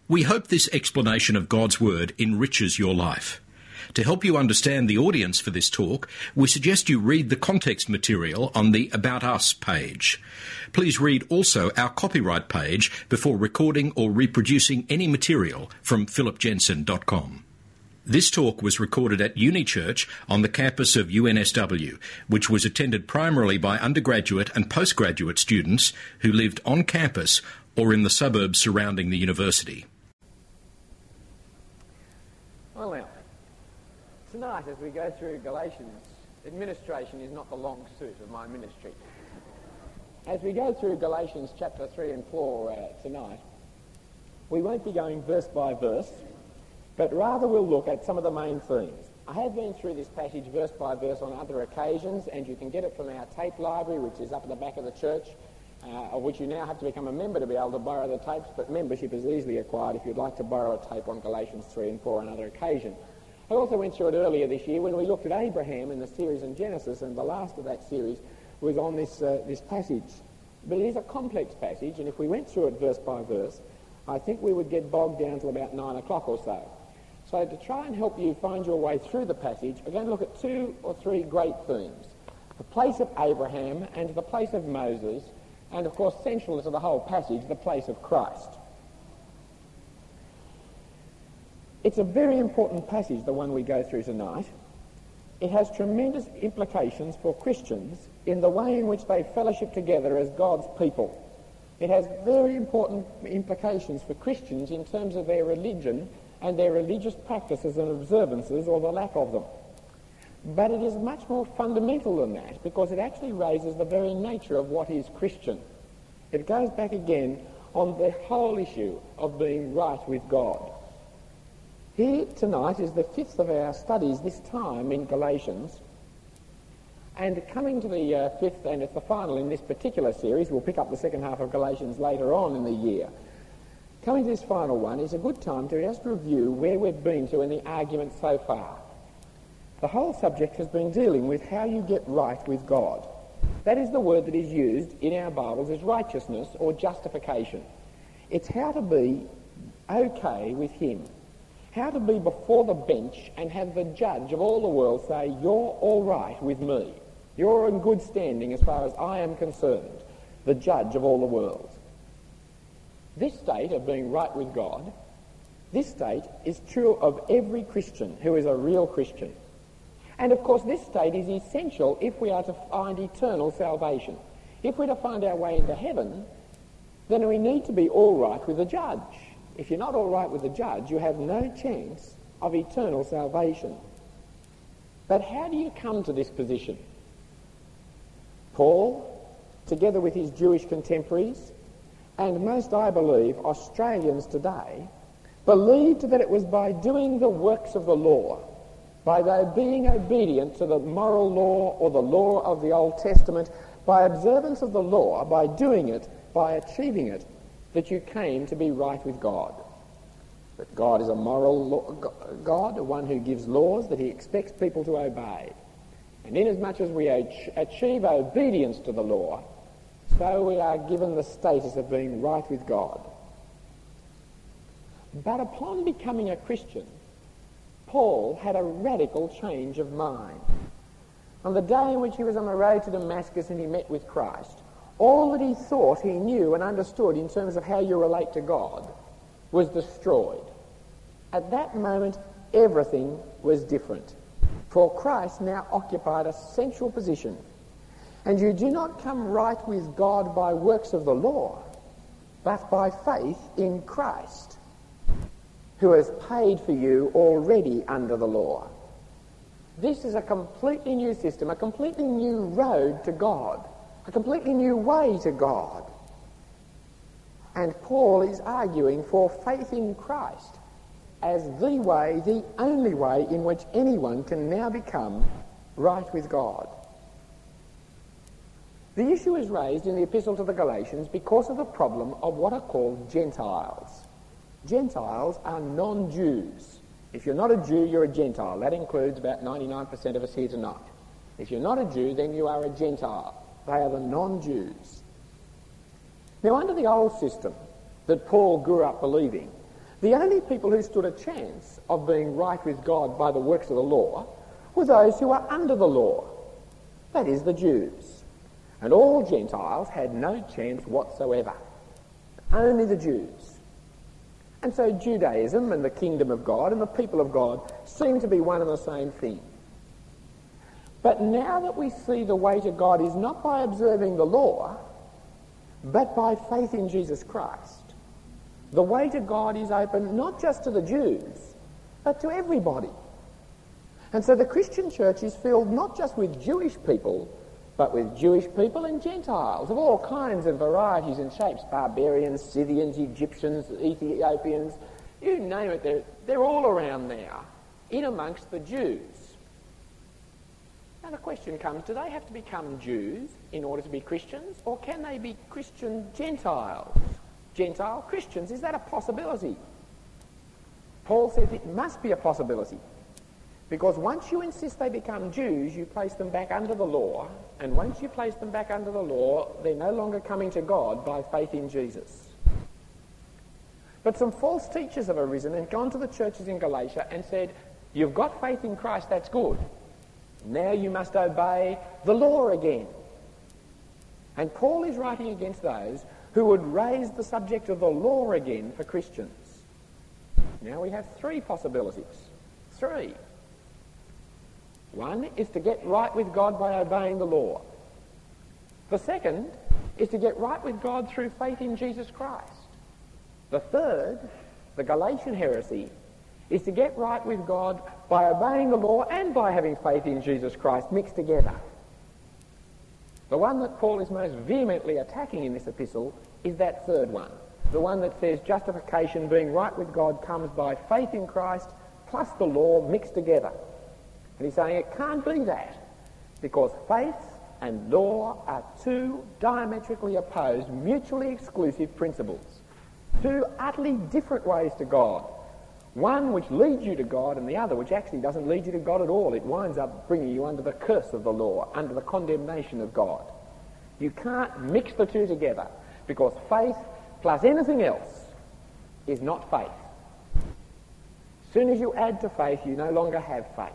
We hope this explanation of God's Word enriches your life. To help you understand the audience for this talk, we suggest you read the context material on the About Us page. Please read also our copyright page before recording or reproducing any material from philipjensen.com. This talk was recorded at Uni Church on the campus of UNSW, which was attended primarily by undergraduate and postgraduate students who lived on campus or in the suburbs surrounding the university. Well now, tonight as we go through Galatians, administration is not the long suit of my ministry. As we go through Galatians chapter 3 and 4 tonight, we won't be going verse by verse, but rather we'll look at some of the main themes. I have been through this passage verse by verse on other occasions, and you can get it from our tape library, which is up at the back of the church, of which you now have to become a member to be able to borrow the tapes, but membership is easily acquired if you'd like to borrow a tape on Galatians 3 and 4 on another occasion. I also went through it earlier this year when we looked at Abraham in the series in Genesis, and the last of that series was on this passage. But it is a complex passage, and if we went through it verse by verse, I think we would get bogged down till about 9 o'clock or so. So to try and help you find your way through the passage, we're going to look at 2 or 3 great themes. The place of Abraham and the place of Moses, and of course central to the whole passage, the place of Christ. It's a very important passage, the one we go through tonight. It has tremendous implications for Christians in the way in which they fellowship together as God's people. It has very important implications for Christians in terms of their religion and their religious practices and observances, or the lack of them. But it is much more fundamental than that, because it actually raises the very nature of what is Christian. It goes back again on the whole issue of being right with God. Here tonight is the 5th of our studies this time in Galatians, and coming to the 5th, and it's the final in this particular series, we'll pick up the second half of Galatians later on in the year. Coming to this final one is a good time to just review where we've been to in the argument so far. The whole subject has been dealing with how you get right with God. That is the word that is used in our Bibles as righteousness or justification. It's how to be okay with Him. How to be before the bench and have the judge of all the world say, you're all right with me. You're in good standing as far as I am concerned, the judge of all the world. This state of being right with God, this state is true of every Christian who is a real Christian. And of course this state is essential if we are to find eternal salvation. If we're to find our way into heaven, then we need to be all right with the judge. If you're not all right with the judge, you have no chance of eternal salvation. But how do you come to this position? Paul, together with his Jewish contemporaries, and most, I believe, Australians today, believed that it was by doing the works of the law, by being obedient to the moral law or the law of the Old Testament, by observance of the law, by doing it, by achieving it, that you came to be right with God. That God is a moral God, one who gives laws that He expects people to obey. And inasmuch as we achieve obedience to the law, so we are given the status of being right with God. But upon becoming a Christian, Paul had a radical change of mind. On the day in which he was on the road to Damascus and he met with Christ, all that he thought he knew and understood in terms of how you relate to God was destroyed. At that moment, everything was different. For Christ now occupied a central position. And you do not come right with God by works of the law, but by faith in Christ, who has paid for you already under the law. This is a completely new system, a completely new road to God, a completely new way to God. And Paul is arguing for faith in Christ as the way, the only way in which anyone can now become right with God. The issue is raised in the Epistle to the Galatians because of the problem of what are called Gentiles. Gentiles are non-Jews. If you're not a Jew, you're a Gentile. That includes about 99% of us here tonight. If you're not a Jew, then you are a Gentile. They are the non-Jews. Now, under the old system that Paul grew up believing, The only people who stood a chance of being right with God by the works of the law were those who were under the law, that is, the Jews. And all Gentiles had no chance whatsoever. Only the Jews. And so Judaism and the kingdom of God and the people of God seem to be one and the same thing. But now that we see the way to God is not by observing the law, but by faith in Jesus Christ, the way to God is open not just to the Jews, but to everybody. And so the Christian church is filled not just with Jewish people, but with Jewish people and Gentiles of all kinds and varieties and shapes. Barbarians, Scythians, Egyptians, Ethiopians, you name it, they're all around now, in amongst the Jews. Now the question comes, do they have to become Jews in order to be Christians, or can they be Christian Gentiles? Gentile Christians, is that a possibility? Paul says it must be a possibility, because once you insist they become Jews, you place them back under the law, and once you place them back under the law, they're no longer coming to God by faith in Jesus. But some false teachers have arisen and gone to the churches in Galatia and said, you've got faith in Christ, that's good. Now you must obey the law again. And Paul is writing against those who would raise the subject of the law again for Christians. Now we have three possibilities. Three. One is to get right with God by obeying the law. The second is to get right with God through faith in Jesus Christ. The third, the Galatian heresy, is to get right with God by obeying the law and by having faith in Jesus Christ mixed together. The one that Paul is most vehemently attacking in this epistle is that third one, the one that says justification, being right with God, comes by faith in Christ plus the law mixed together. And he's saying it can't be that, because faith and law are two diametrically opposed, mutually exclusive principles. Two utterly different ways to God. One which leads you to God, and the other which actually doesn't lead you to God at all. It winds up bringing you under the curse of the law, under the condemnation of God. You can't mix the two together, because faith plus anything else is not faith. As soon as you add to faith, you no longer have faith.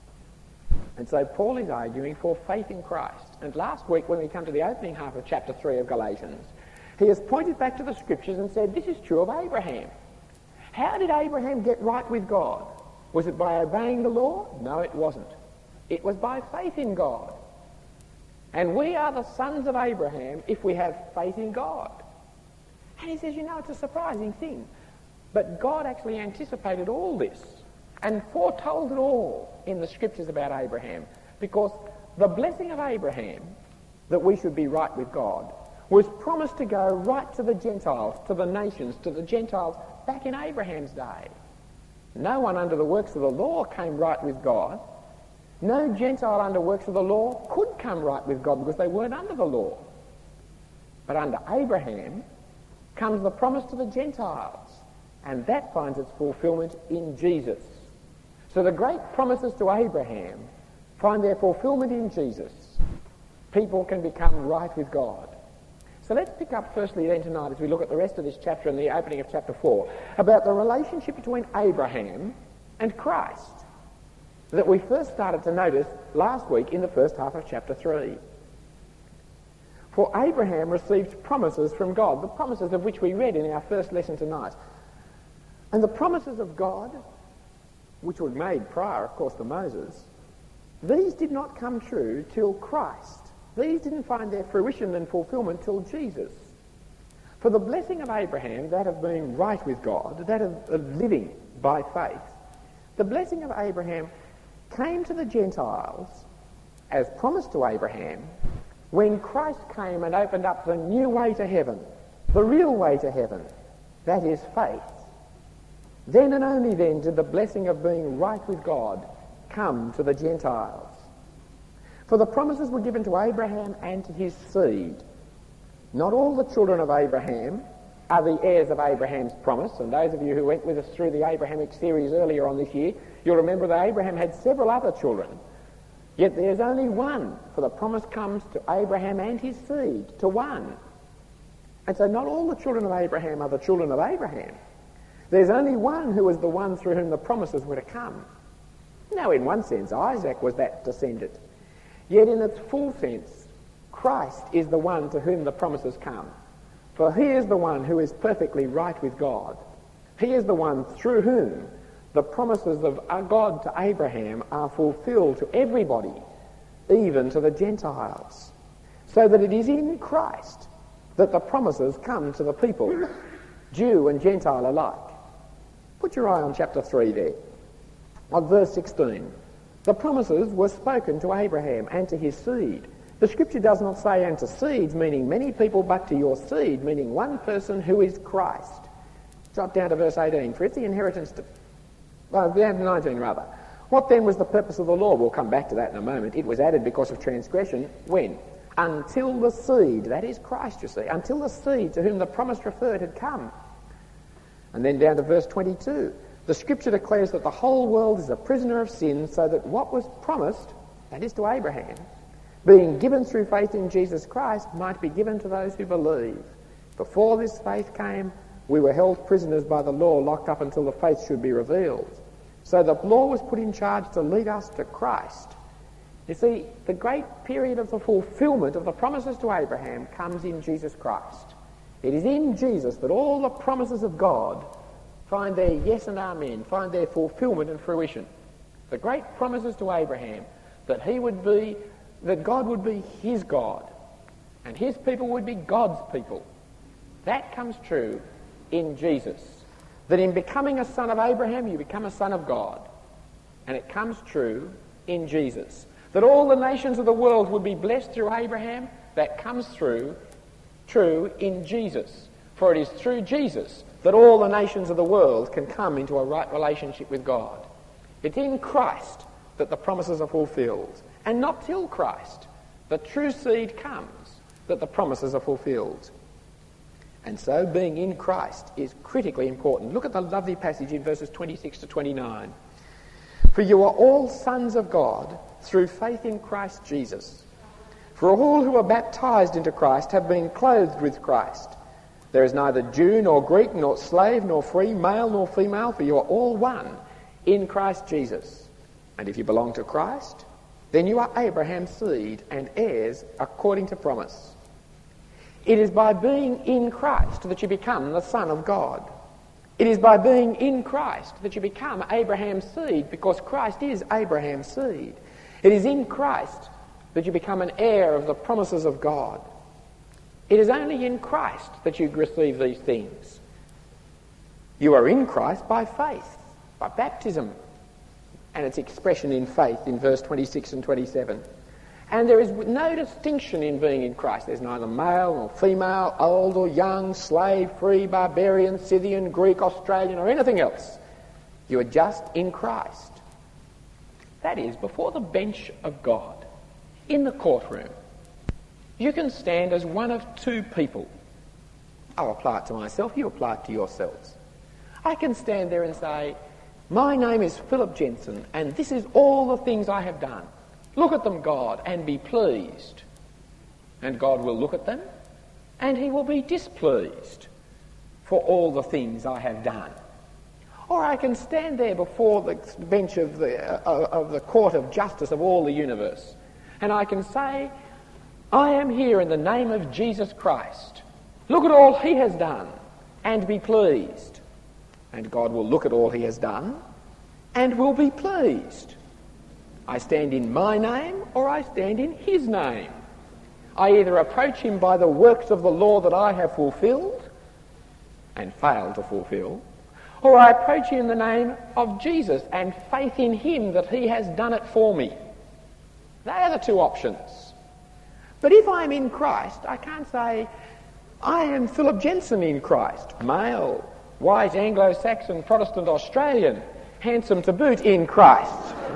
And so Paul is arguing for faith in Christ. And last week, when we come to the opening half of chapter 3 of Galatians, he has pointed back to the scriptures and said, this is true of Abraham. How did Abraham get right with God? Was it by obeying the law? No, it wasn't. It was by faith in God. And we are the sons of Abraham if we have faith in God. And he says, it's a surprising thing. But God actually anticipated all this and foretold it all in the scriptures about Abraham, because the blessing of Abraham, that we should be right with God, was promised to go right to the Gentiles, to the nations, to the Gentiles back in Abraham's day. No one under the works of the law came right with God. No Gentile under works of the law could come right with God because they weren't under the law. But under Abraham comes the promise to the Gentiles, and that finds its fulfillment in Jesus. So the great promises to Abraham find their fulfillment in Jesus. People can become right with God. So let's pick up firstly then tonight, as we look at the rest of this chapter and the opening of chapter 4, about the relationship between Abraham and Christ that we first started to notice last week in the first half of chapter 3. For Abraham received promises from God, the promises of which we read in our first lesson tonight. And the promises of God, which were made prior, of course, to Moses, these did not come true till Christ. These didn't find their fruition and fulfillment till Jesus. For the blessing of Abraham, that of being right with God, that of living by faith, the blessing of Abraham came to the Gentiles as promised to Abraham when Christ came and opened up the new way to heaven, the real way to heaven, that is faith. Then and only then did the blessing of being right with God come to the Gentiles. For the promises were given to Abraham and to his seed. Not all the children of Abraham are the heirs of Abraham's promise, and those of you who went with us through the Abrahamic series earlier on this year, you'll remember that Abraham had several other children. Yet there's only one, for the promise comes to Abraham and his seed, to one. And so not all the children of Abraham are the children of Abraham. There's only one who was the one through whom the promises were to come. Now, in one sense, Isaac was that descendant. Yet in its full sense, Christ is the one to whom the promises come. For he is the one who is perfectly right with God. He is the one through whom the promises of God to Abraham are fulfilled to everybody, even to the Gentiles. So that it is in Christ that the promises come to the people, Jew and Gentile alike. Put your eye on chapter 3 there, on verse 16. The promises were spoken to Abraham and to his seed. The scripture does not say and to seeds, meaning many people, but to your seed, meaning one person who is Christ. Drop down to verse 18. For it's the inheritance to... down to 19 rather. What then was the purpose of the law? We'll come back to that in a moment. It was added because of transgression. When? Until the seed, that is Christ, you see, until the seed to whom the promise referred had come. And then down to verse 22. The scripture declares that the whole world is a prisoner of sin, so that what was promised, that is to Abraham, being given through faith in Jesus Christ, might be given to those who believe. Before this faith came, we were held prisoners by the law, locked up until the faith should be revealed. So the law was put in charge to lead us to Christ. You see, the great period of the fulfillment of the promises to Abraham comes in Jesus Christ. It is in Jesus that all the promises of God find their yes and amen, find their fulfillment and fruition. The great promises to Abraham that that God would be his God and his people would be God's people. That comes true in Jesus. That in becoming a son of Abraham, you become a son of God. And it comes true in Jesus. That all the nations of the world would be blessed through Abraham, that comes true in Jesus. For it is through Jesus that all the nations of the world can come into a right relationship with God. It's in Christ that the promises are fulfilled. And not till Christ, the true seed comes, that the promises are fulfilled. And so being in Christ is critically important. Look at the lovely passage in verses 26 to 29. For you are all sons of God through faith in Christ Jesus. For all who are baptized into Christ have been clothed with Christ. There is neither Jew nor Greek nor slave nor free, male nor female, for you are all one in Christ Jesus. And if you belong to Christ, then you are Abraham's seed and heirs according to promise. It is by being in Christ that you become the Son of God. It is by being in Christ that you become Abraham's seed, because Christ is Abraham's seed. It is in Christ that you become an heir of the promises of God. It is only in Christ that you receive these things. You are in Christ by faith, by baptism, and its expression in faith in verse 26 and 27. And there is no distinction in being in Christ. There's neither male nor female, old or young, slave, free, barbarian, Scythian, Greek, Australian, or anything else. You are just in Christ. That is, before the bench of God, in the courtroom, you can stand as one of two people. I'll apply it to myself, you apply it to yourselves. I can stand there and say, my name is Philip Jensen, and this is all the things I have done. Look at them, God, and be pleased. And God will look at them, and he will be displeased for all the things I have done. Or I can stand there before the bench of the court of justice of all the universe, and I can say, I am here in the name of Jesus Christ. Look at all he has done, and be pleased. And God will look at all he has done, and will be pleased. I stand in my name, or I stand in his name. I either approach him by the works of the law that I have fulfilled, and failed to fulfill, or I approach him in the name of Jesus and faith in him that he has done it for me. They are the two options. But if I'm in Christ, I can't say, I am Philip Jensen in Christ, male, white, Anglo-Saxon, Protestant, Australian, handsome to boot in Christ.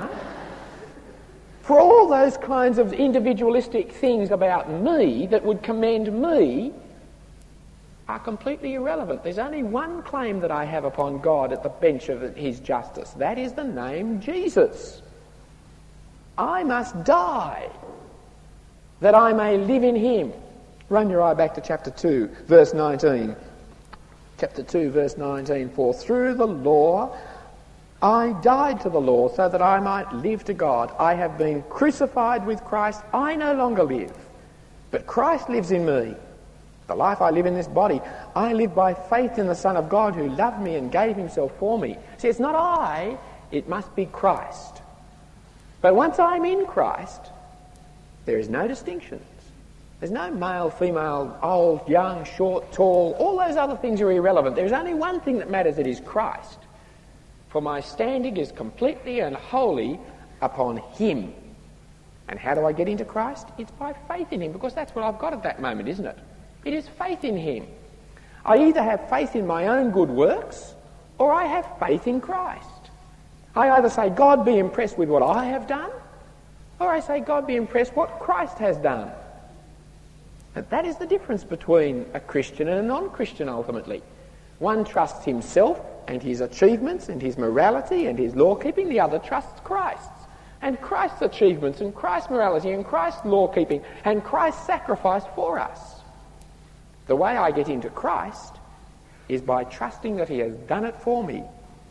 For all those kinds of individualistic things about me that would commend me are completely irrelevant. There's only one claim that I have upon God at the bench of his justice. That is the name Jesus. I must die that I may live in him. Run your eye back to chapter 2, verse 19. Chapter 2, verse 19, for through the law I died to the law so that I might live to God. I have been crucified with Christ. I no longer live, but Christ lives in me. The life I live in this body, I live by faith in the Son of God who loved me and gave himself for me. See, it's not I, it must be Christ. But once I'm in Christ, there is no distinctions. There's no male, female, old, young, short, tall. All those other things are irrelevant. There's only one thing that matters, it is Christ. For my standing is completely and wholly upon him. And how do I get into Christ? It's by faith in him, because that's what I've got at that moment, isn't it? It is faith in him. I either have faith in my own good works, or I have faith in Christ. I either say, God be impressed with what I have done, or I say, God be impressed what Christ has done. And that is the difference between a Christian and a non-Christian ultimately. One trusts himself and his achievements and his morality and his law-keeping. The other trusts Christ and Christ's achievements and Christ's morality and Christ's law-keeping and Christ's sacrifice for us. The way I get into Christ is by trusting that he has done it for me.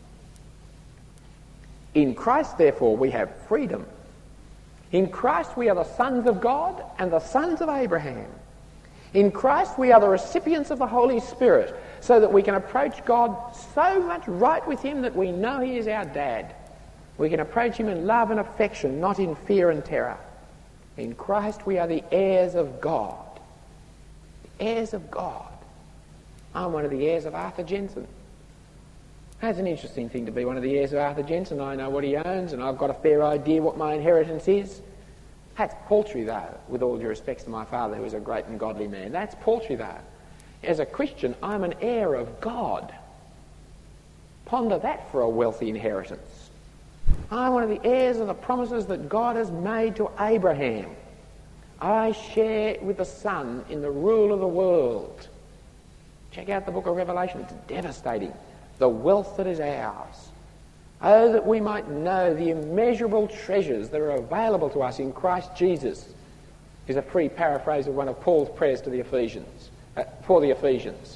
In Christ, therefore, we have freedom. In Christ, we are the sons of God and the sons of Abraham. In Christ, we are the recipients of the Holy Spirit, so that we can approach God so much right with him that we know he is our dad. We can approach him in love and affection, not in fear and terror. In Christ, we are the heirs of God. The heirs of God. I'm one of the heirs of Arthur Jensen. That's an interesting thing to be one of the heirs of Arthur Jensen. I know what he owns, and I've got a fair idea what my inheritance is. That's paltry, though, with all due respects to my father, who is a great and godly man. That's paltry, though. As a Christian, I'm an heir of God. Ponder that for a wealthy inheritance. I'm one of the heirs of the promises that God has made to Abraham. I share with the Son in the rule of the world. Check out the book of Revelation. It's devastating. The wealth that is ours. Oh, that we might know the immeasurable treasures that are available to us in Christ Jesus, is a free paraphrase of one of Paul's prayers to the Ephesians, for the Ephesians.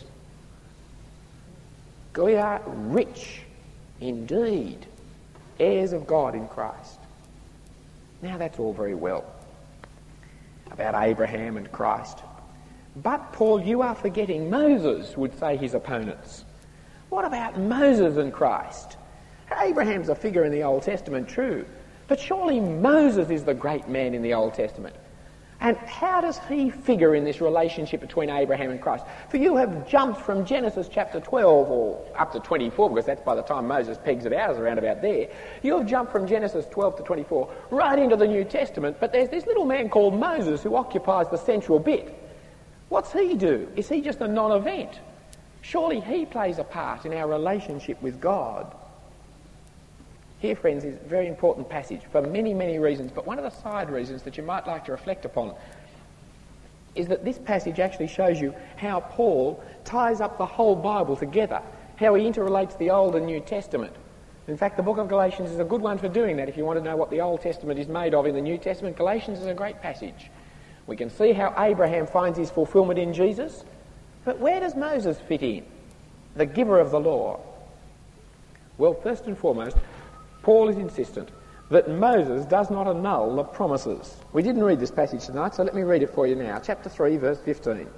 We are rich indeed, heirs of God in Christ. Now that's all very well about Abraham and Christ. But, Paul, you are forgetting Moses, would say his opponents. What about Moses and Christ? Abraham's a figure in the Old Testament, true, but surely Moses is the great man in the Old Testament. And how does he figure in this relationship between Abraham and Christ? For you have jumped from Genesis chapter 12 or up to 24, because that's by the time Moses pegs it out, around about there. You have jumped from Genesis 12 to 24 right into the New Testament, but there's this little man called Moses who occupies the central bit. What's he do? Is he just a non-event? Surely he plays a part in our relationship with God. Here, friends, is a very important passage for many, many reasons, but one of the side reasons that you might like to reflect upon is that this passage actually shows you how Paul ties up the whole Bible together, how he interrelates the Old and New Testament. In fact, the book of Galatians is a good one for doing that. If you want to know what the Old Testament is made of in the New Testament, Galatians is a great passage. We can see how Abraham finds his fulfilment in Jesus, but where does Moses fit in, the giver of the law? Well, first and foremost, Paul is insistent that Moses does not annul the promises. We didn't read this passage tonight, so let me read it for you now. Chapter 3, verse 15.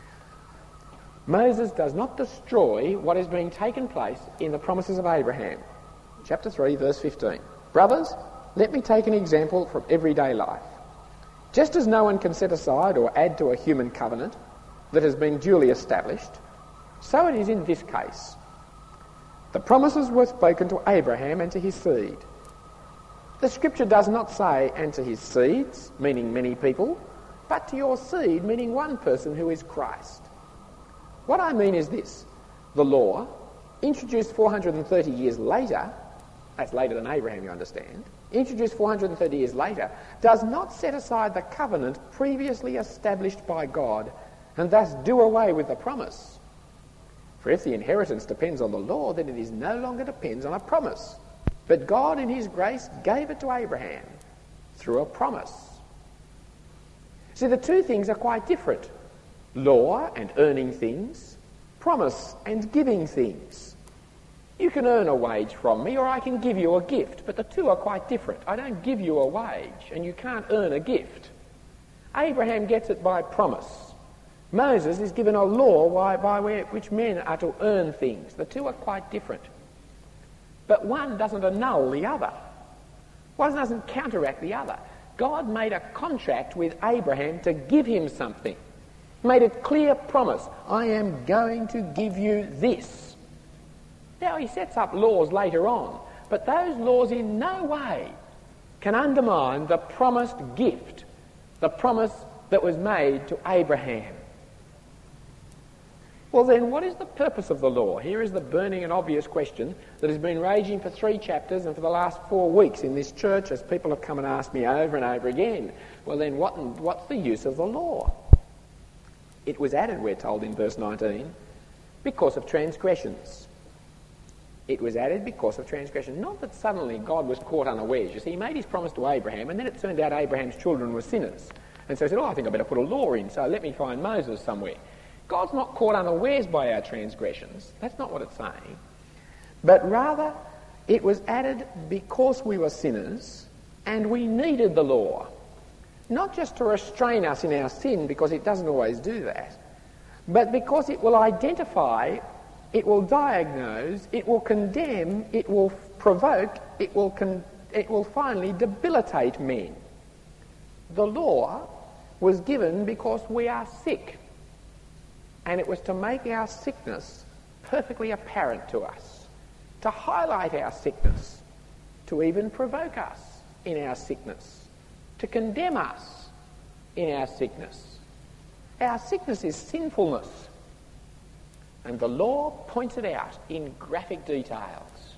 Moses does not destroy what is being taken place in the promises of Abraham. Chapter 3, verse 15. Brothers, let me take an example from everyday life. Just as no one can set aside or add to a human covenant that has been duly established, so it is in this case. The promises were spoken to Abraham and to his seed. The scripture does not say, and to his seeds, meaning many people, but to your seed, meaning one person who is Christ. What I mean is this. The law, introduced 430 years later, that's later than Abraham, you understand, introduced 430 years later, does not set aside the covenant previously established by God and thus do away with the promise. For if the inheritance depends on the law, then it is no longer depends on a promise. But God in his grace gave it to Abraham through a promise. See, the two things are quite different. Law and earning things, promise and giving things. You can earn a wage from me, or I can give you a gift, but the two are quite different. I don't give you a wage, and you can't earn a gift. Abraham gets it by promise. Moses is given a law by which men are to earn things. The two are quite different. But one doesn't annul the other. One doesn't counteract the other. God made a contract with Abraham to give him something. He made a clear promise. I am going to give you this. Now he sets up laws later on, but those laws in no way can undermine the promised gift, the promise that was made to Abraham. Well then, what is the purpose of the law? Here is the burning and obvious question that has been raging for 3 chapters and for the last 4 weeks in this church as people have come and asked me over and over again. Well then, what's the use of the law? It was added, we're told in verse 19, because of transgressions. It was added because of transgression. Not that suddenly God was caught unawares. You see, he made his promise to Abraham, and then it turned out Abraham's children were sinners. And so he said, I think I better put a law in, so let me find Moses somewhere. God's not caught unawares by our transgressions. That's not what it's saying. But rather, it was added because we were sinners and we needed the law. Not just to restrain us in our sin, because it doesn't always do that, but because it will identify, it will diagnose, it will condemn, it will provoke, it will finally debilitate men. The law was given because we are sick. And it was to make our sickness perfectly apparent to us, to highlight our sickness, to even provoke us in our sickness, to condemn us in our sickness. Our sickness is sinfulness, and the law points it out in graphic details.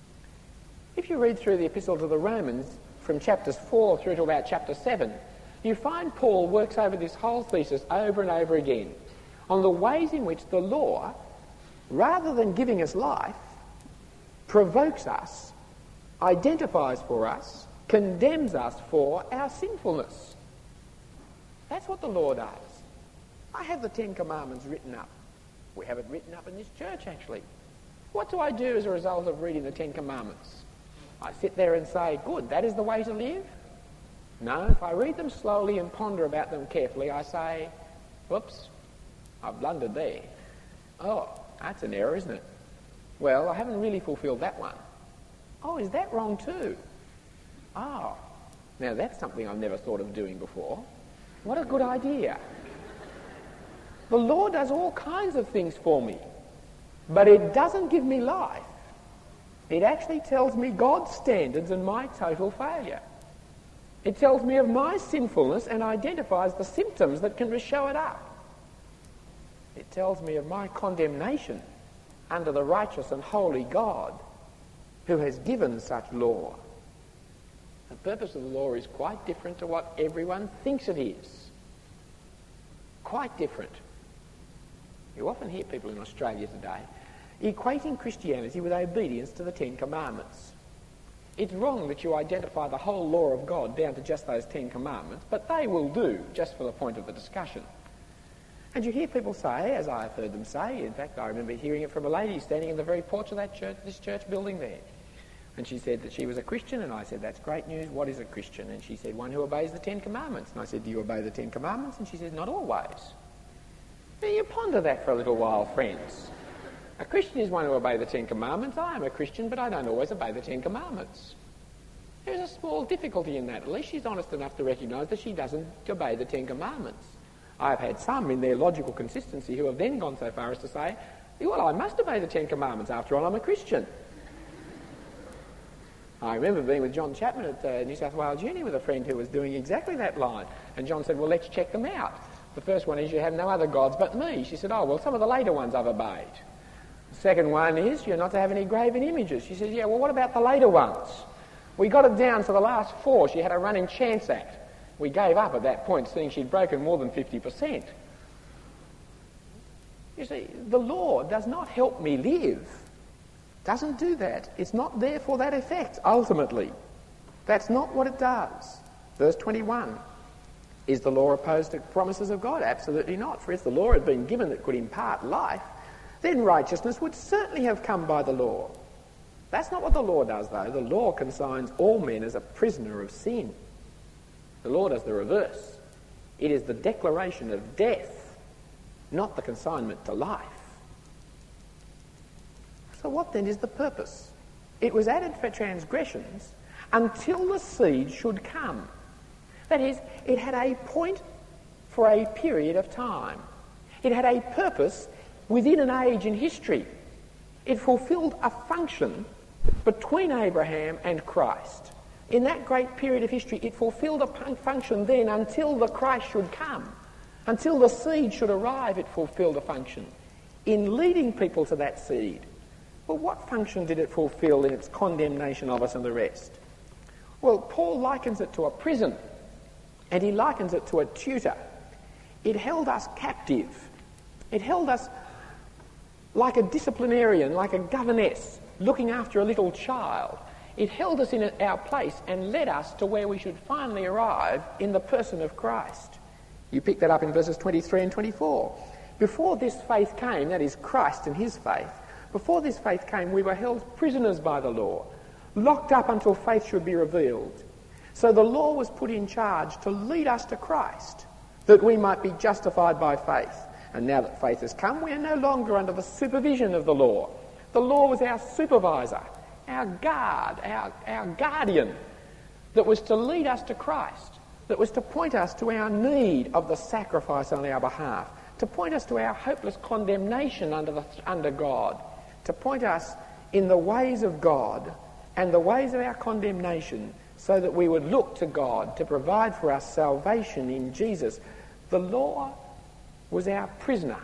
If you read through the Epistle to the Romans from chapters 4 through to about chapter 7, you find Paul works over this whole thesis over and over again, on the ways in which the law, rather than giving us life, provokes us, identifies for us, condemns us for our sinfulness. That's what the law does. I have the 10 Commandments written up. We have it written up in this church, actually. What do I do as a result of reading the 10 Commandments? I sit there and say, good, that is the way to live? No, if I read them slowly and ponder about them carefully, I say, whoops, I've blundered there. Oh, that's an error, isn't it? Well, I haven't really fulfilled that one. Oh, is that wrong too? Oh, now that's something I've never thought of doing before. What a good idea. The law does all kinds of things for me, but it doesn't give me life. It actually tells me God's standards and my total failure. It tells me of my sinfulness and identifies the symptoms that can show it up. It tells me of my condemnation under the righteous and holy God who has given such law. The purpose of the law is quite different to what everyone thinks it is. Quite different. You often hear people in Australia today equating Christianity with obedience to the 10 Commandments. It's wrong that you identify the whole law of God down to just those 10 Commandments, but they will do, just for the point of the discussion. And you hear people say, as I've heard them say, in fact I remember hearing it from a lady standing in the very porch of that church, this church building there. And she said that she was a Christian, and I said, that's great news, what is a Christian? And she said, one who obeys the 10 Commandments. And I said, do you obey the 10 Commandments? And she said, not always. Now you ponder that for a little while, friends. A Christian is one who obeys the 10 Commandments. I am a Christian, but I don't always obey the 10 Commandments. There's a small difficulty in that. At least she's honest enough to recognise that she doesn't obey the 10 Commandments. I've had some in their logical consistency who have then gone so far as to say, well, I must obey the 10 Commandments. After all, I'm a Christian. I remember being with John Chapman at New South Wales Uni with a friend who was doing exactly that line. And John said, well, let's check them out. The first one is you have no other gods but me. She said, oh, well, some of the later ones I've obeyed. The second one is you're not to have any graven images. She said, yeah, well, what about the later ones? We got it down to the last 4. She had a running chance at. We gave up at that point, seeing she'd broken more than 50%. You see, the law does not help me live. Doesn't do that. It's not there for that effect, ultimately. That's not what it does. Verse 21. Is the law opposed to promises of God? Absolutely not. For if the law had been given that could impart life, then righteousness would certainly have come by the law. That's not what the law does, though. The law consigns all men as a prisoner of sin. The law does the reverse. It is the declaration of death, not the consignment to life. So what then is the purpose? It was added for transgressions until the seed should come. That is, it had a point for a period of time. It had a purpose within an age in history. It fulfilled a function between Abraham and Christ. In that great period of history, it fulfilled a function then until the Christ should come. Until the seed should arrive, it fulfilled a function in leading people to that seed. Well, what function did it fulfill in its condemnation of us and the rest? Well, Paul likens it to a prison, and he likens it to a tutor. It held us captive. It held us like a disciplinarian, like a governess, looking after a little child. It held us in our place and led us to where we should finally arrive in the person of Christ. You pick that up in verses 23 and 24. Before this faith came, that is Christ and his faith, before this faith came, we were held prisoners by the law, locked up until faith should be revealed. So the law was put in charge to lead us to Christ, that we might be justified by faith. And now that faith has come, we are no longer under the supervision of the law. The law was our supervisor, our guard, our guardian, that was to lead us to Christ, that was to point us to our need of the sacrifice on our behalf, to point us to our hopeless condemnation under God, to point us in the ways of God and the ways of our condemnation, so that we would look to God to provide for us salvation in Jesus. The law was our prisoner,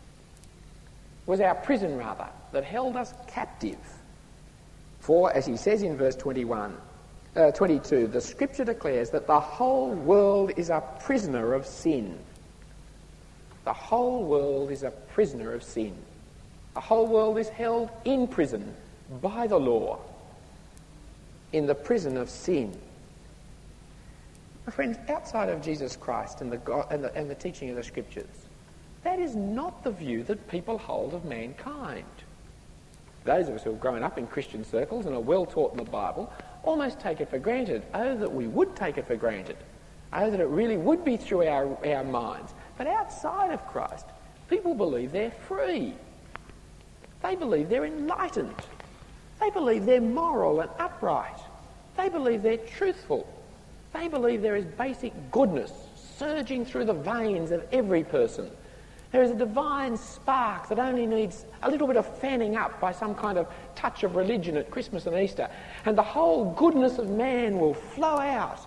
that held us captive. For, as he says in verse 22, the Scripture declares that the whole world is a prisoner of sin. The whole world is a prisoner of sin. The whole world is held in prison by the law, in the prison of sin. My friends, outside of Jesus Christ and the teaching of the Scriptures, that is not the view that people hold of mankind. Those of us who have grown up in Christian circles and are well taught in the Bible almost take it for granted. Oh, that we would take it for granted. Oh, that it really would be through our minds. But outside of Christ, people believe they're free. They believe they're enlightened. They believe they're moral and upright. They believe they're truthful. They believe there is basic goodness surging through the veins of every person. There is a divine spark that only needs a little bit of fanning up by some kind of touch of religion at Christmas and Easter, and the whole goodness of man will flow out.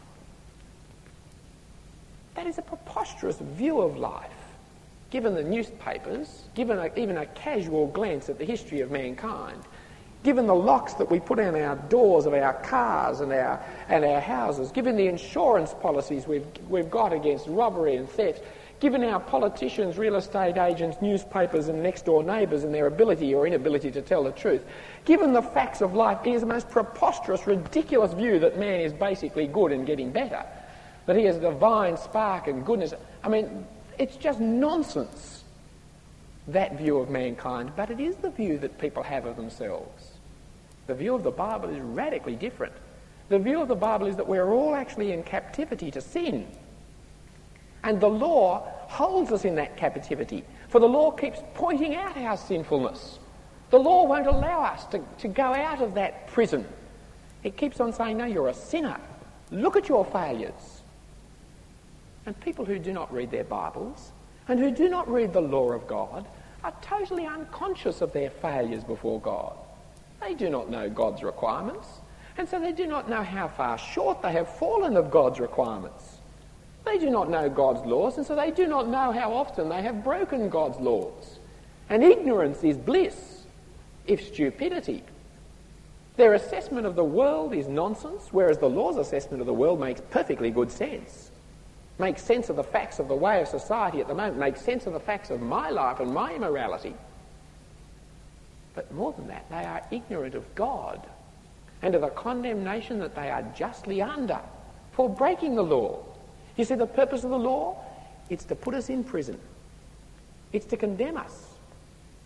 That is a preposterous view of life, given the newspapers, given even a casual glance at the history of mankind, given the locks that we put on our doors of our cars and our houses, given the insurance policies we've got against robbery and theft, given our politicians, real estate agents, newspapers and next-door neighbours and their ability or inability to tell the truth, given the facts of life, it is the most preposterous, ridiculous view that man is basically good and getting better, that he has a divine spark and goodness. I mean, it's just nonsense, that view of mankind, but it is the view that people have of themselves. The view of the Bible is radically different. The view of the Bible is that we're all actually in captivity to sin. And the law holds us in that captivity, for the law keeps pointing out our sinfulness. The law won't allow us to go out of that prison. It keeps on saying, no, you're a sinner. Look at your failures. And people who do not read their Bibles and who do not read the law of God are totally unconscious of their failures before God. They do not know God's requirements, and so they do not know how far short they have fallen of God's requirements. They do not know God's laws, and so they do not know how often they have broken God's laws. And ignorance is bliss, if stupidity. Their assessment of the world is nonsense, whereas the law's assessment of the world makes perfectly good sense. Makes sense of the facts of the way of society at the moment, makes sense of the facts of my life and my immorality. But more than that, they are ignorant of God and of the condemnation that they are justly under for breaking the law. You see, the purpose of the law? It's to put us in prison. It's to condemn us.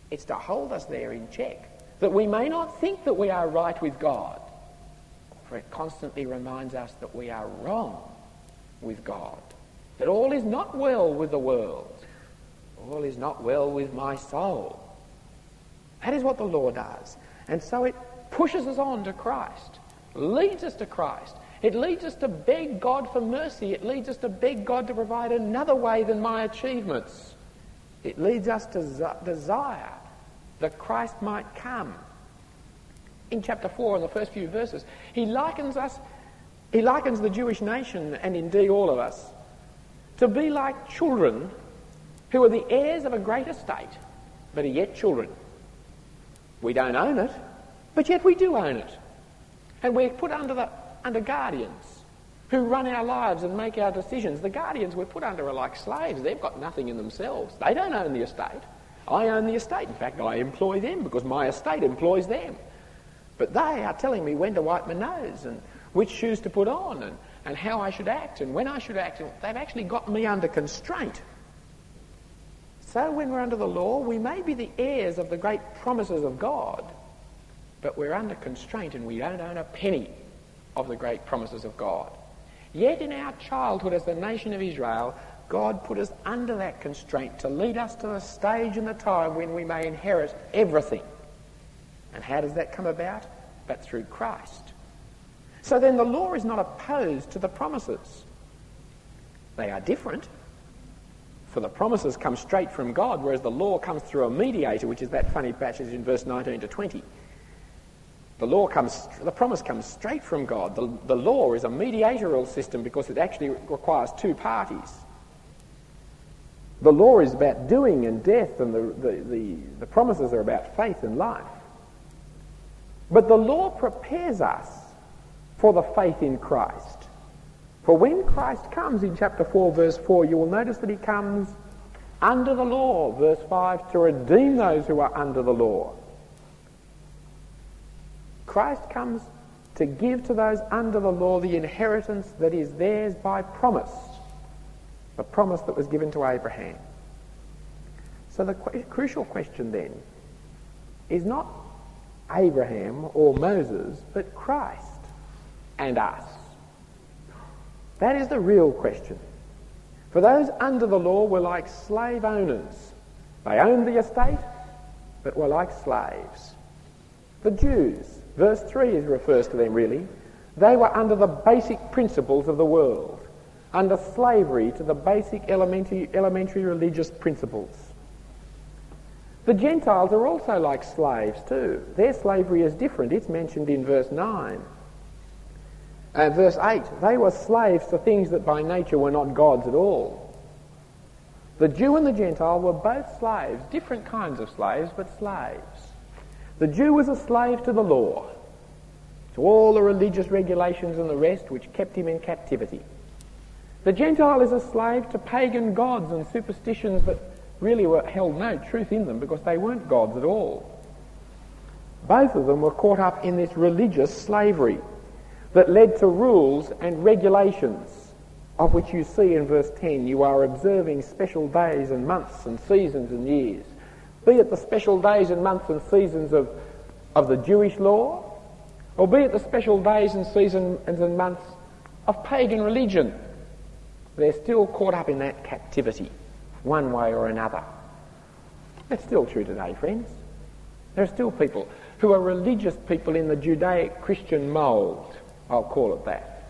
It's to hold us there in check, that we may not think that we are right with God, for it constantly reminds us that we are wrong with God, that all is not well with the world, all is not well with my soul. That is what the law does. And so it pushes us on to Christ, leads us to Christ. It leads us to beg God for mercy. It leads us to beg God to provide another way than my achievements. It leads us to desire that Christ might come. In chapter 4, in the first few verses, he likens the Jewish nation, and indeed all of us, to be like children who are the heirs of a great estate, but are yet children. We don't own it, but yet we do own it. And we're put under guardians who run our lives and make our decisions. The guardians we're put under are like slaves. They've got nothing in themselves. They don't own the estate. I own the estate. In fact, I employ them because my estate employs them. But they are telling me when to wipe my nose and which shoes to put on and how I should act and when I should act. They've actually got me under constraint. So when we're under the law, we may be the heirs of the great promises of God, but we're under constraint and we don't own a penny of the great promises of God. Yet in our childhood as the nation of Israel, God put us under that constraint to lead us to the stage and the time when we may inherit everything. And how does that come about? But through Christ. So then the law is not opposed to the promises. They are different. For the promises come straight from God, whereas the law comes through a mediator, which is that funny passage in verse 19 to 20. The promise comes straight from God. The law is a mediatorial system because it actually requires two parties. The law is about doing and death, and the promises are about faith and life. But the law prepares us for the faith in Christ. For when Christ comes in chapter 4, verse 4, you will notice that he comes under the law, verse 5, to redeem those who are under the law. Christ comes to give to those under the law the inheritance that is theirs by promise, the promise that was given to Abraham. So the crucial question then is not Abraham or Moses, but Christ and us. That is the real question. For those under the law were like slave owners. They owned the estate, but were like slaves. The Jews, verse 3 refers to them really. They were under the basic principles of the world, under slavery to the basic elementary religious principles. The Gentiles are also like slaves too. Their slavery is different. It's mentioned in verse 9. Verse 8, they were slaves to things that by nature were not gods at all. The Jew and the Gentile were both slaves, different kinds of slaves, but slaves. The Jew was a slave to the law, to all the religious regulations and the rest which kept him in captivity. The Gentile is a slave to pagan gods and superstitions that really held no truth in them because they weren't gods at all. Both of them were caught up in this religious slavery that led to rules and regulations, of which you see in verse 10, you are observing special days and months and seasons and years. Be it the special days and months and seasons of the Jewish law, or be it the special days and seasons and months of pagan religion. They're still caught up in that captivity, one way or another. That's still true today, friends. There are still people who are religious people in the Judaic-Christian mould, I'll call it that.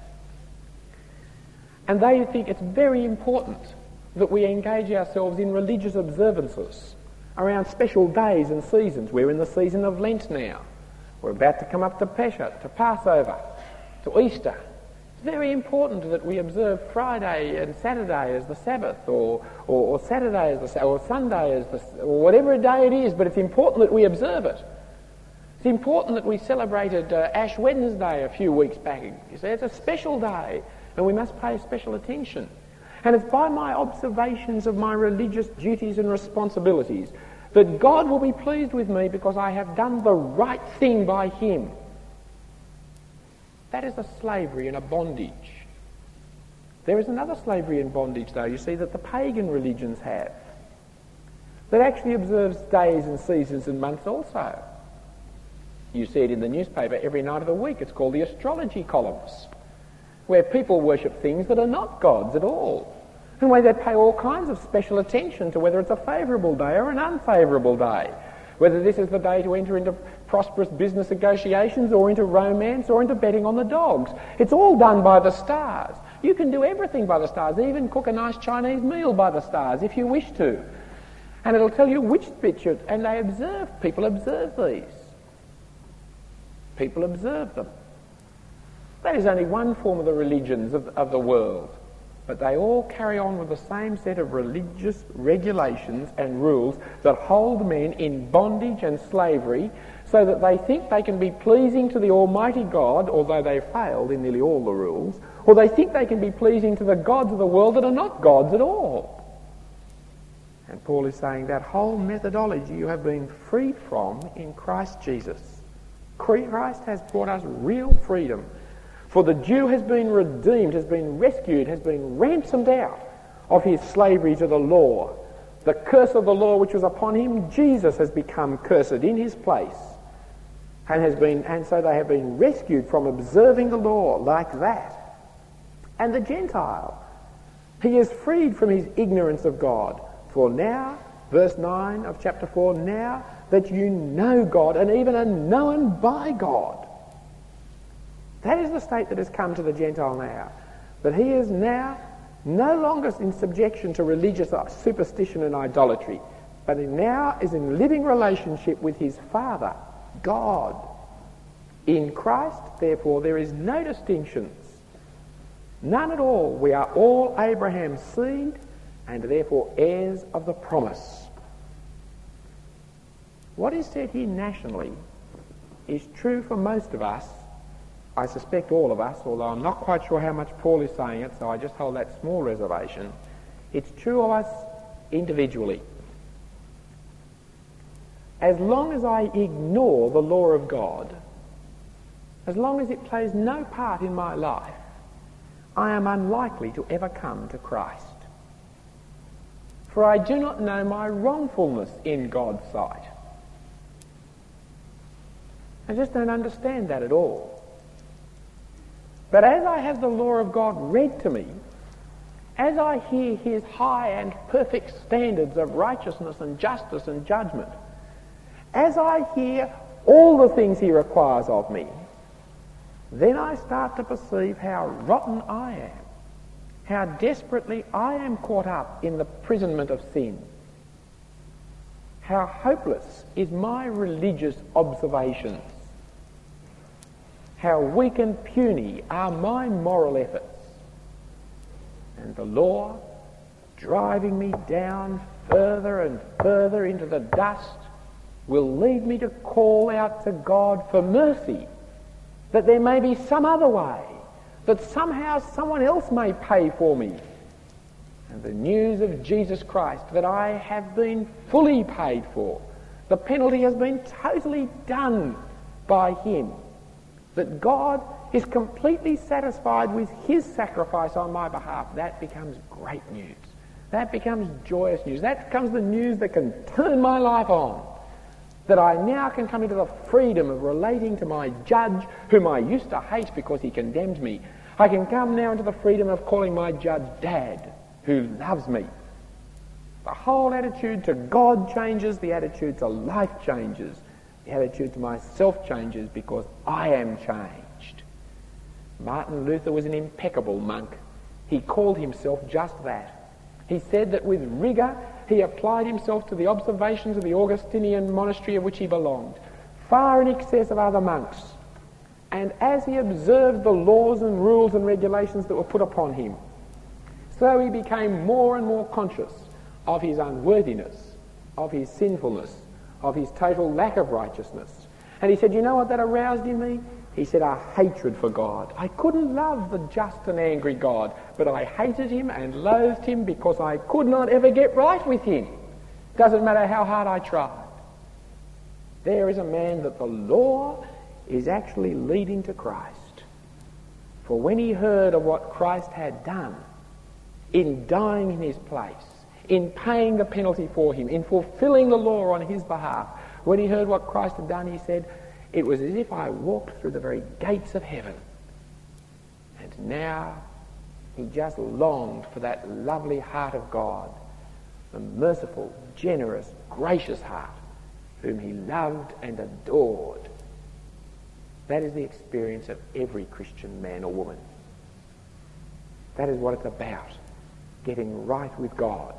And they think it's very important that we engage ourselves in religious observances around special days and seasons. We're in the season of Lent now. We're about to come up to Pesach, to Passover, to Easter. It's very important that we observe Friday and Saturday as the Sabbath, or Saturday as the or Sunday as the, or whatever day it is. But it's important that we observe it. It's important that we celebrated Ash Wednesday a few weeks back. You see, it's a special day, and we must pay special attention. And it's by my observations of my religious duties and responsibilities that God will be pleased with me because I have done the right thing by him. That is a slavery and a bondage. There is another slavery and bondage, though, you see, that the pagan religions have. that actually observes days and seasons and months also. You see it in the newspaper every night of the week. It's called the astrology columns, where people worship things that are not gods at all, and where they pay all kinds of special attention to whether it's a favourable day or an unfavourable day, whether this is the day to enter into prosperous business negotiations or into romance or into betting on the dogs. It's all done by the stars. You can do everything by the stars, even cook a nice Chinese meal by the stars if you wish to. And it'll tell you which bit should, and people observe these. People observe them. That is only one form of the religions of the world, but they all carry on with the same set of religious regulations and rules that hold men in bondage and slavery, so that they think they can be pleasing to the Almighty God, although they failed in nearly all the rules, or they think they can be pleasing to the gods of the world that are not gods at all. And Paul is saying that whole methodology you have been freed from in Christ Jesus. Christ has brought us real freedom. For the Jew has been redeemed, has been rescued, has been ransomed out of his slavery to the law. The curse of the law which was upon him, Jesus has become cursed in his place. And so they have been rescued from observing the law like that. And the Gentile, he is freed from his ignorance of God. For now, verse 9 of chapter 4, now that you know God and even are known by God. That is the state that has come to the Gentile now. That he is now no longer in subjection to religious superstition and idolatry, but he now is in living relationship with his Father, God. In Christ, therefore, there is no distinctions. None at all. We are all Abraham's seed and therefore heirs of the promise. What is said here nationally is true for most of us, I suspect all of us, although I'm not quite sure how much Paul is saying it, so I just hold that small reservation. It's true of us individually. As long as I ignore the law of God, as long as it plays no part in my life, I am unlikely to ever come to Christ. For I do not know my wrongfulness in God's sight. I just don't understand that at all. But as I have the law of God read to me, as I hear his high and perfect standards of righteousness and justice and judgment, as I hear all the things he requires of me, then I start to perceive how rotten I am, how desperately I am caught up in the imprisonment of sin, how hopeless is my religious observations, how weak and puny are my moral efforts, and the law, driving me down further and further into the dust, will lead me to call out to God for mercy, that there may be some other way, that somehow someone else may pay for me. And the news of Jesus Christ, that I have been fully paid for, the penalty has been totally done by him, that God is completely satisfied with his sacrifice on my behalf, that becomes great news. That becomes joyous news. That becomes the news that can turn my life on. That I now can come into the freedom of relating to my judge, whom I used to hate because he condemned me. I can come now into the freedom of calling my judge Dad, who loves me. The whole attitude to God changes, the attitude to life changes, the attitude to myself changes because I am changed. Martin Luther was an impeccable monk. He called himself just that. He said that with rigour he applied himself to the observations of the Augustinian monastery of which he belonged, far in excess of other monks. And as he observed the laws and rules and regulations that were put upon him, so he became more and more conscious of his unworthiness, of his sinfulness, of his total lack of righteousness. And he said, you know what that aroused in me? He said, a hatred for God. I couldn't love the just and angry God, but I hated him and loathed him because I could not ever get right with him. Doesn't matter how hard I tried. There is a man that the law is actually leading to Christ. For when he heard of what Christ had done in dying in his place, in paying the penalty for him, in fulfilling the law on his behalf. When he heard what Christ had done, he said, "It was as if I walked through the very gates of heaven." And now he just longed for that lovely heart of God, the merciful, generous, gracious heart, whom he loved and adored. That is the experience of every Christian man or woman. That is what it's about, getting right with God.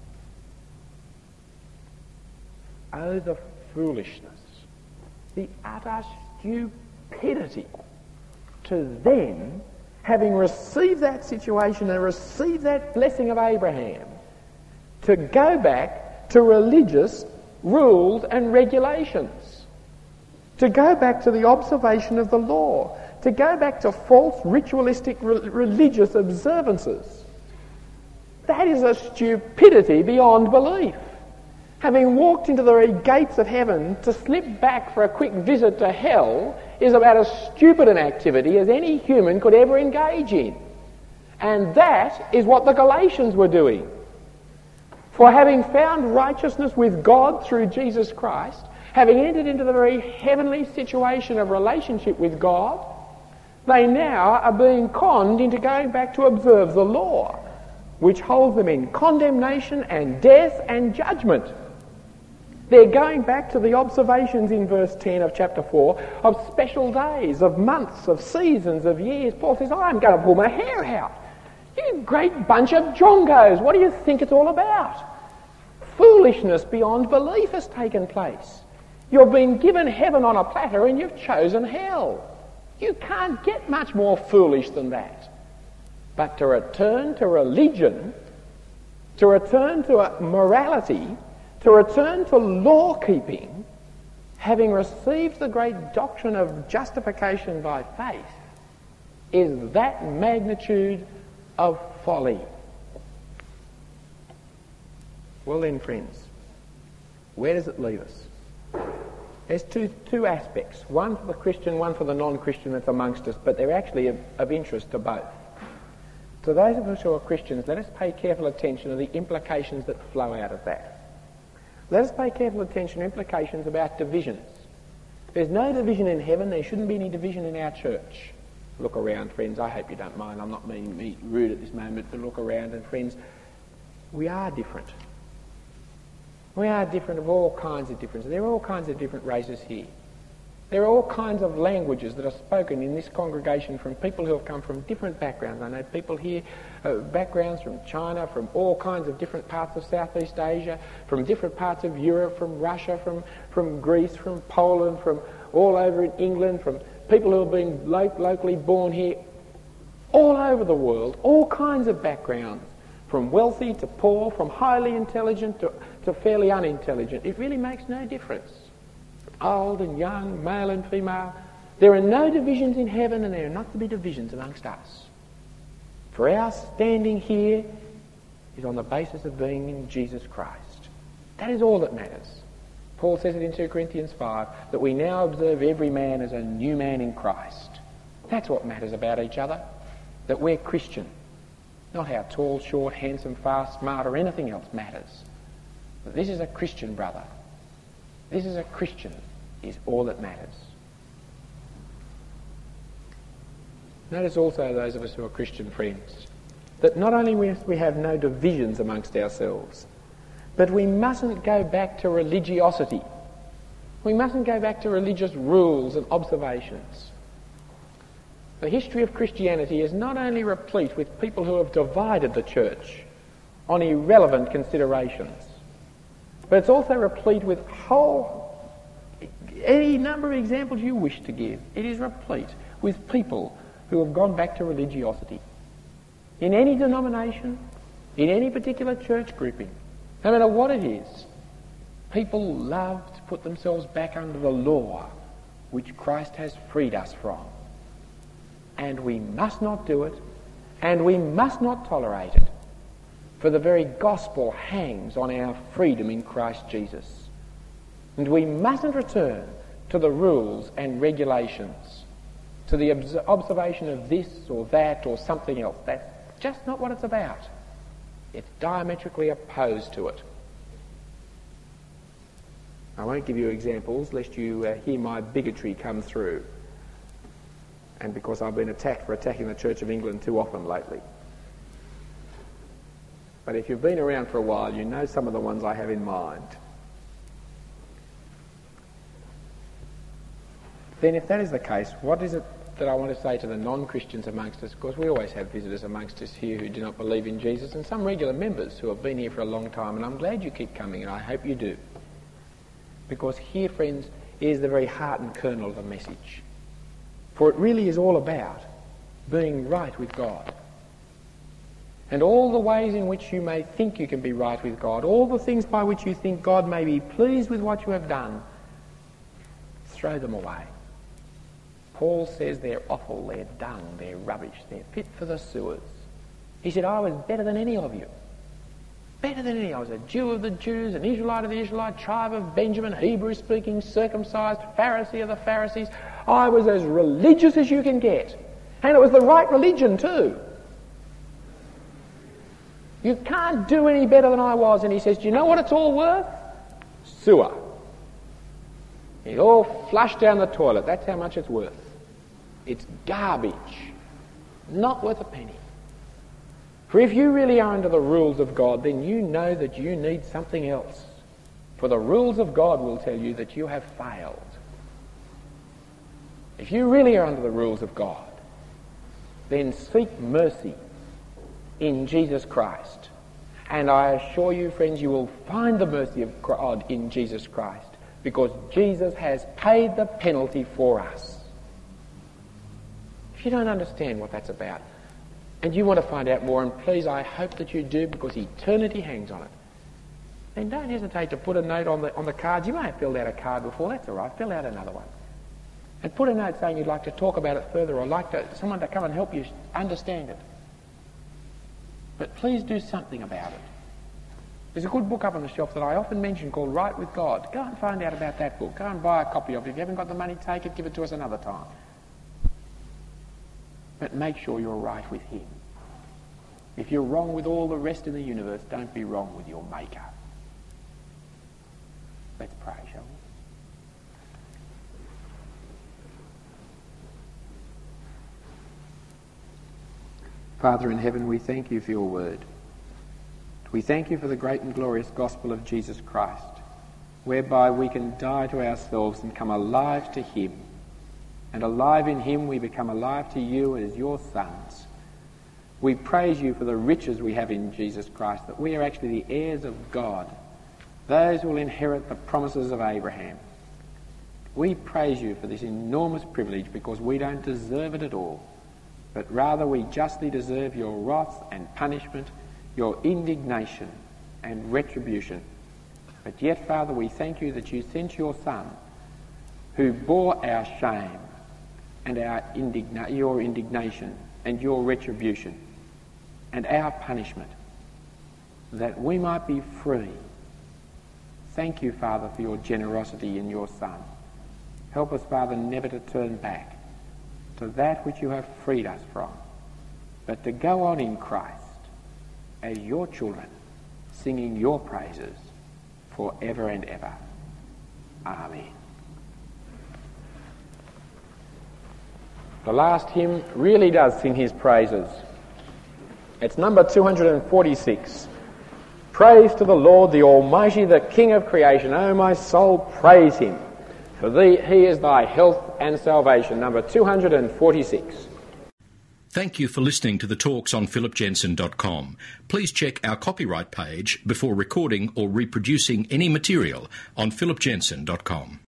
Oh, the foolishness, the utter stupidity to then, having received that situation and received that blessing of Abraham, to go back to religious rules and regulations, to go back to the observation of the law, to go back to false ritualistic religious observances. That is a stupidity beyond belief. Having walked into the very gates of heaven, to slip back for a quick visit to hell is about as stupid an activity as any human could ever engage in. And that is what the Galatians were doing. For having found righteousness with God through Jesus Christ, having entered into the very heavenly situation of relationship with God, they now are being conned into going back to observe the law, which holds them in condemnation and death and judgment. They're going back to the observations in verse 10 of chapter 4 of special days, of months, of seasons, of years. Paul says, I'm going to pull my hair out. You great bunch of drongos, what do you think it's all about? Foolishness beyond belief has taken place. You've been given heaven on a platter and you've chosen hell. You can't get much more foolish than that. But to return to religion, to return to a morality, to return to law-keeping, having received the great doctrine of justification by faith, is that magnitude of folly. Well then, friends, where does it leave us? There's two aspects, one for the Christian, one for the non-Christian that's amongst us, but they're actually of interest to both. To those of us who are Christians, let us pay careful attention to the implications that flow out of that. Let us pay careful attention to implications about divisions. There's no division in heaven, there shouldn't be any division in our church. Look around, friends, I hope you don't mind, I'm not meaning to be rude at this moment, but look around and friends, we are different. We are different of all kinds of differences. There are all kinds of different races here. There are all kinds of languages that are spoken in this congregation from people who have come from different backgrounds. I know people here, backgrounds from China, from all kinds of different parts of Southeast Asia, from different parts of Europe, from Russia, from Greece, from Poland, from all over in England, from people who have been locally born here, all over the world, all kinds of backgrounds, from wealthy to poor, from highly intelligent to fairly unintelligent. It really makes no difference. Old and young, male and female. There are no divisions in heaven and there are not to be divisions amongst us. For our standing here is on the basis of being in Jesus Christ. That is all that matters. Paul says it in 2 Corinthians 5, that we now observe every man as a new man in Christ. That's what matters about each other, that we're Christian. Not how tall, short, handsome, fast, smart or anything else matters. But this is a Christian brother. This is a Christian is all that matters. Notice also, those of us who are Christian friends, that not only we have no divisions amongst ourselves, but we mustn't go back to religiosity. We mustn't go back to religious rules and observations. The history of Christianity is not only replete with people who have divided the church on irrelevant considerations, but it's also replete with any number of examples you wish to give. It is replete with people who have gone back to religiosity. In any denomination, in any particular church grouping, no matter what it is, people love to put themselves back under the law which Christ has freed us from. And we must not do it, and we must not tolerate it, for the very gospel hangs on our freedom in Christ Jesus. And we mustn't return to the rules and regulations, to the observation of this or that or something else. That's just not what it's about. It's diametrically opposed to it. I won't give you examples lest you hear my bigotry come through, and because I've been attacked for attacking the Church of England too often lately. But if you've been around for a while, you know some of the ones I have in mind. Then if that is the case, what is it that I want to say to the non-Christians amongst us? Of course, we always have visitors amongst us here who do not believe in Jesus, and some regular members who have been here for a long time, and I'm glad you keep coming, and I hope you do. Because here, friends, is the very heart and kernel of the message. For it really is all about being right with God. And all the ways in which you may think you can be right with God, all the things by which you think God may be pleased with what you have done, throw them away. Paul says they're offal, they're dung, they're rubbish, they're fit for the sewers. He said, I was better than any of you. Better than any. I was a Jew of the Jews, an Israelite of the Israelites, tribe of Benjamin, Hebrew-speaking, circumcised, Pharisee of the Pharisees. I was as religious as you can get. And it was the right religion too. You can't do any better than I was. And he says, do you know what it's all worth? Sewer. It's all flushed down the toilet. That's how much it's worth. It's garbage. Not worth a penny. For if you really are under the rules of God, then you know that you need something else. For the rules of God will tell you that you have failed. If you really are under the rules of God, then seek mercy in Jesus Christ. And I assure you, friends, you will find the mercy of God in Jesus Christ, because Jesus has paid the penalty for us. If you don't understand what that's about, and you want to find out more, and please, I hope that you do, because eternity hangs on it, then don't hesitate to put a note on the cards. You may have filled out a card before, that's all right, fill out another one. And put a note saying you'd like to talk about it further, or like someone to come and help you understand it. But please do something about it. There's a good book up on the shelf that I often mention called Right with God. Go and find out about that book. Go and buy a copy of it. If you haven't got the money, take it, give it to us another time. But make sure you're right with him. If you're wrong with all the rest of the universe, don't be wrong with your Maker. Let's pray, shall we? Father in heaven, we thank you for your word. We thank you for the great and glorious gospel of Jesus Christ, whereby we can die to ourselves and come alive to him. And alive in him we become alive to you as your sons. We praise you for the riches we have in Jesus Christ, that we are actually the heirs of God, those who will inherit the promises of Abraham. We praise you for this enormous privilege, because we don't deserve it at all, but rather we justly deserve your wrath and punishment, your indignation and retribution. But yet, Father, we thank you that you sent your Son, who bore our shame and our your indignation and your retribution and our punishment, that we might be free. Thank you, Father, for your generosity in your Son. Help us, Father, never to turn back to that which you have freed us from, but to go on in Christ as your children, singing your praises forever and ever. Amen. The last hymn really does sing his praises. It's number 246. Praise to the Lord, the Almighty, the King of creation. O my soul, praise him. For he is thy health and salvation. Number 246. Thank you for listening to the talks on philipjensen.com. Please check our copyright page before recording or reproducing any material on philipjensen.com.